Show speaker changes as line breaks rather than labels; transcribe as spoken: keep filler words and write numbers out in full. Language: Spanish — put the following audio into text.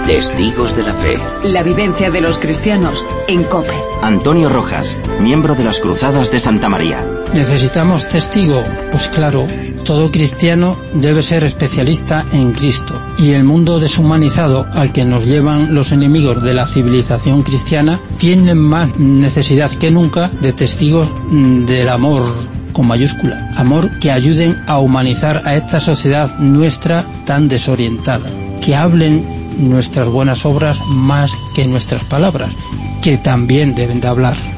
Testigos de la Fe.
La vivencia de los cristianos en COPE.
Antonio Rojas, miembro de las Cruzadas de Santa María.
¿Necesitamos testigo? Pues claro, todo cristiano debe ser especialista en Cristo. Y el mundo deshumanizado al que nos llevan los enemigos de la civilización cristiana tiene más necesidad que nunca de testigos del amor con mayúscula. Amor que ayuden a humanizar a esta sociedad nuestra tan desorientada. Que hablen nuestras buenas obras más que nuestras palabras, que también deben de hablar.